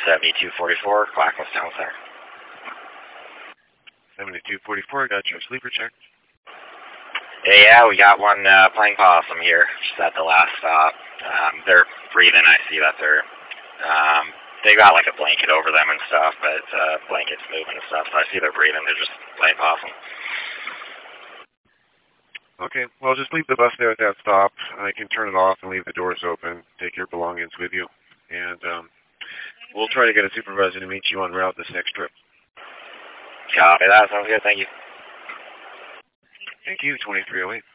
7244, Clackamas Town Center. 7244, got your sleeper check. Yeah, we got one playing possum here, just at the last stop. They're breathing. I see that they got like a blanket over them and stuff, but blanket's moving and stuff, so I see they're breathing. They're just playing possum. Okay, well, just leave the bus there at that stop. I can turn it off and leave the doors open. Take your belongings with you. And we'll try to get a supervisor to meet you en route this next trip. Copy that. Sounds good. Thank you. Thank you, 2308.